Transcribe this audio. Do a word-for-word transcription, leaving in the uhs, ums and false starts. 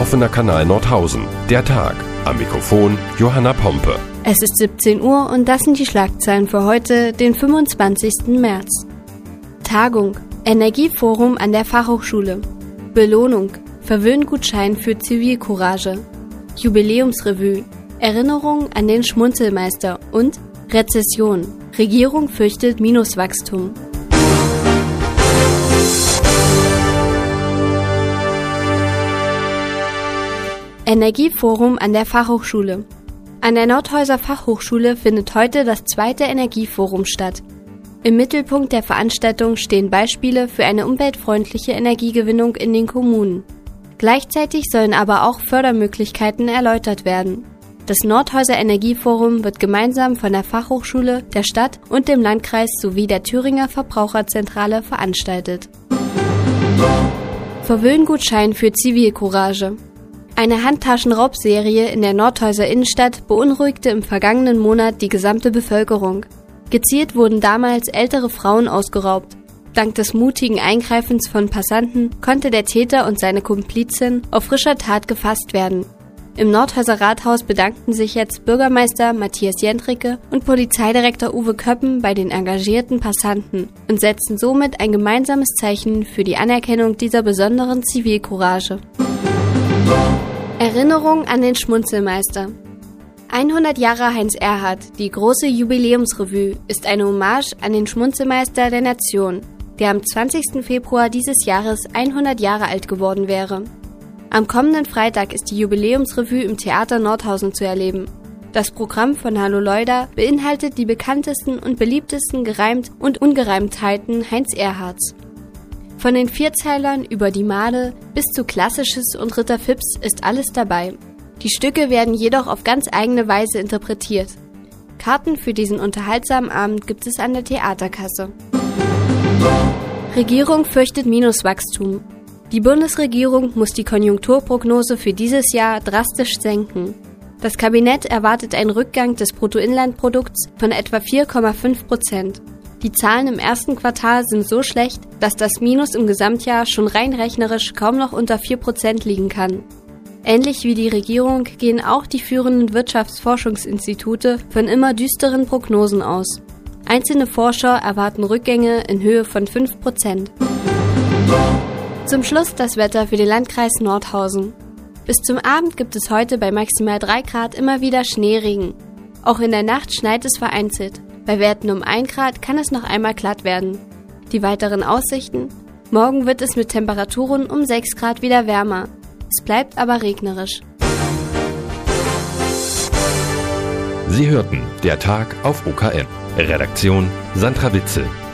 offener Kanal Nordhausen. Der Tag. Am Mikrofon Johanna Pompe. Es ist siebzehn Uhr und das sind die Schlagzeilen für heute, den fünfundzwanzigsten März. Tagung. Energieforum an der Fachhochschule. Belohnung. Verwöhngutschein für Zivilcourage. Jubiläumsrevue. Erinnerung an den Schmunzelmeister und Rezession. Regierung fürchtet Minuswachstum. Energieforum an der Fachhochschule. An der Nordhäuser Fachhochschule findet heute das zweite Energieforum statt. Im Mittelpunkt der Veranstaltung stehen Beispiele für eine umweltfreundliche Energiegewinnung in den Kommunen. Gleichzeitig sollen aber auch Fördermöglichkeiten erläutert werden. Das Nordhäuser Energieforum wird gemeinsam von der Fachhochschule, der Stadt und dem Landkreis sowie der Thüringer Verbraucherzentrale veranstaltet. Verwöhngutschein für Zivilcourage. Eine Handtaschenraubserie in der Nordhäuser Innenstadt beunruhigte im vergangenen Monat die gesamte Bevölkerung. Gezielt wurden damals ältere Frauen ausgeraubt. Dank des mutigen Eingreifens von Passanten konnte der Täter und seine Komplizin auf frischer Tat gefasst werden. Im Nordhäuser Rathaus bedankten sich jetzt Bürgermeister Matthias Jentricke und Polizeidirektor Uwe Köppen bei den engagierten Passanten und setzten somit ein gemeinsames Zeichen für die Anerkennung dieser besonderen Zivilcourage. Erinnerung an den Schmunzelmeister. hundert Jahre Heinz Erhardt, die große Jubiläumsrevue, ist eine Hommage an den Schmunzelmeister der Nation, der am zwanzigsten Februar dieses Jahres hundert Jahre alt geworden wäre. Am kommenden Freitag ist die Jubiläumsrevue im Theater Nordhausen zu erleben. Das Programm von Hanno Leuder beinhaltet die bekanntesten und beliebtesten Gereimt- und Ungereimtheiten Heinz Erhardts. Von den Vierzeilern über die Made bis zu Klassisches und Ritter Phipps ist alles dabei. Die Stücke werden jedoch auf ganz eigene Weise interpretiert. Karten für diesen unterhaltsamen Abend gibt es an der Theaterkasse. Regierung fürchtet Minuswachstum. Die Bundesregierung muss die Konjunkturprognose für dieses Jahr drastisch senken. Das Kabinett erwartet einen Rückgang des Bruttoinlandprodukts von etwa vier Komma fünf Prozent. Die Zahlen im ersten Quartal sind so schlecht, dass das Minus im Gesamtjahr schon rein rechnerisch kaum noch unter vier Prozent liegen kann. Ähnlich wie die Regierung gehen auch die führenden Wirtschaftsforschungsinstitute von immer düsteren Prognosen aus. Einzelne Forscher erwarten Rückgänge in Höhe von fünf Prozent. Zum Schluss das Wetter für den Landkreis Nordhausen. Bis zum Abend gibt es heute bei maximal drei Grad immer wieder Schneeregen. Auch in der Nacht schneit es vereinzelt. Bei Werten um ein Grad kann es noch einmal glatt werden. Die weiteren Aussichten? Morgen wird es mit Temperaturen um sechs Grad wieder wärmer. Es bleibt aber regnerisch. Sie hörten Der Tag auf O K M. Redaktion Sandra Witzel.